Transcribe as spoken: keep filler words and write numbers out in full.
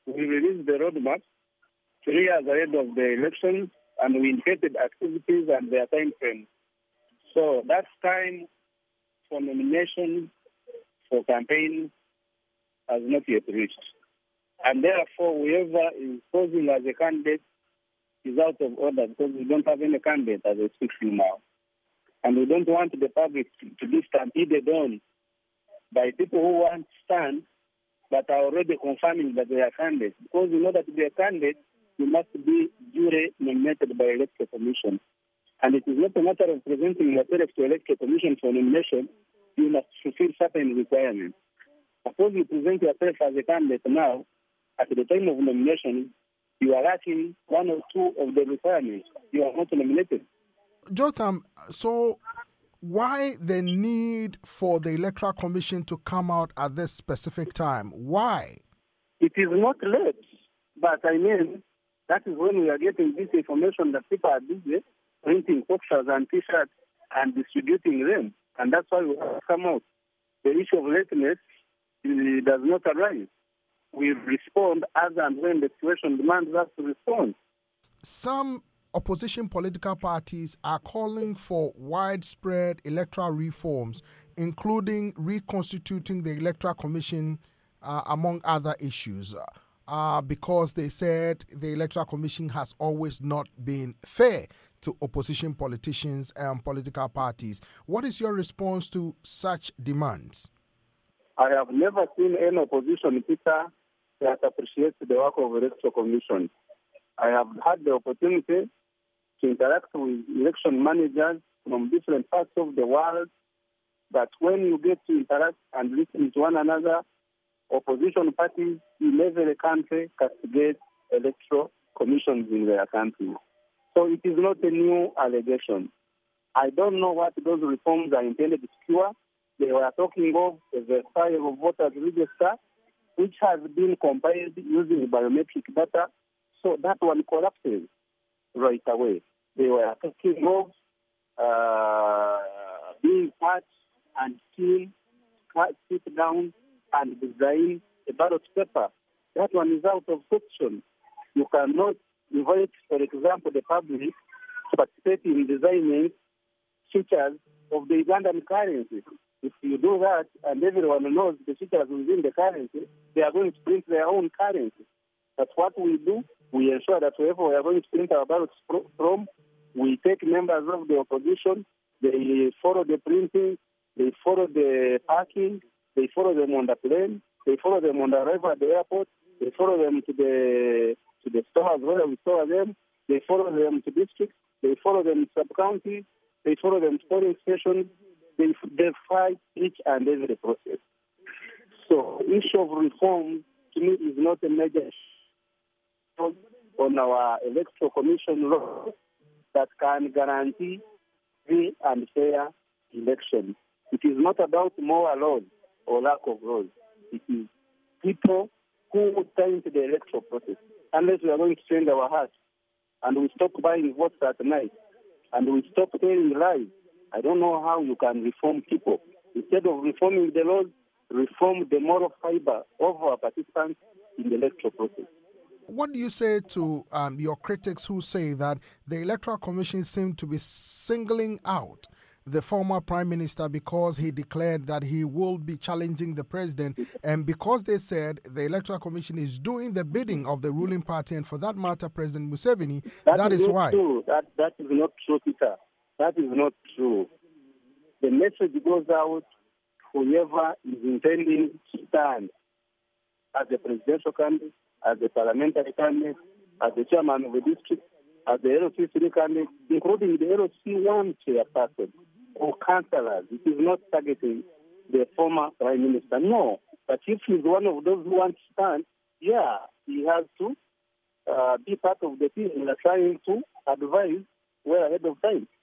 we released the roadmap three years ahead of the elections, and we indicated activities and their time frame. So that time for nomination for campaign has not yet reached. And therefore, whoever is posing as a candidate is out of order because we don't have any candidate as I speak to you now. And we don't want the public to be stampeded on by people who want to stand but are already confirming that they are candidates. Because in order to be a candidate, you must be duly nominated by electoral commission. And it is not a matter of presenting yourself to electoral commission for nomination. You must fulfill certain requirements. Suppose you present yourself as a candidate now, at the time of nomination, you are lacking one or two of the requirements. You are not nominated. Jotham, so why the need for the Electoral Commission to come out at this specific time? Why? It is not late, but I mean, that is when we are getting this information that people are busy printing posters and T-shirts and distributing them, and that's why we have to come out. The issue of lateness uh, does not arise. We respond as and when the situation demands us to respond. Some opposition political parties are calling for widespread electoral reforms, including reconstituting the Electoral Commission, uh, among other issues, uh, because they said the Electoral Commission has always not been fair to opposition politicians and political parties. What is your response to such demands? I have never seen any opposition, Peter, that appreciates the work of the Electoral Commission. I have had the opportunity to interact with election managers from different parts of the world, but when you get to interact and listen to one another, opposition parties in every country castigate electoral commissions in their countries. So it is not a new allegation. I don't know what those reforms are intended to cure. They were talking of the file of voters register, which has been compiled using biometric data, so that one collapses right away. They were talking of uh, being patched and still sit down and design a ballot paper. That one is out of section. You cannot invite, for example, the public to participate in designing features of the Ugandan currency. If you do that, and everyone knows the features within the currency, they are going to print their own currency. That's what we do. We ensure that wherever we are going to print our ballots from, we take members of the opposition, they follow the printing, they follow the parking, they follow them on the plane, they follow them on the arrival at the airport, they follow them to the to the stores where we store them, they follow them to districts, they follow them to sub-counties, they follow them to polling stations, they, they fight each and every process. So issue of reform to me is not a major issue on our electoral commission law that can guarantee free and fair elections. It is not about more laws or lack of laws. It is people who would time to the electoral process. Unless we are going to change our hearts and we stop buying votes at night and we stop telling lies, I don't know how you can reform people. Instead of reforming the laws, reform the moral fiber of our participants in the electoral process. What do you say to um, your critics who say that the Electoral Commission seemed to be singling out the former Prime Minister because he declared that he will be challenging the president, and because they said the Electoral Commission is doing the bidding of the ruling party, and for that matter, President Museveni, that, that is, is not why. True. That, that is not true, Peter. That is not true. The message goes out whoever is intending to stand as a presidential candidate, as a parliamentary candidate, as the chairman of a district, as the L O C three candidate, including the L O C one chairperson or councillors. It is not targeting the former Prime Minister. No. But if he's one of those who want to stand, yeah, he has to uh, be part of the team. We are trying to advise well ahead of time.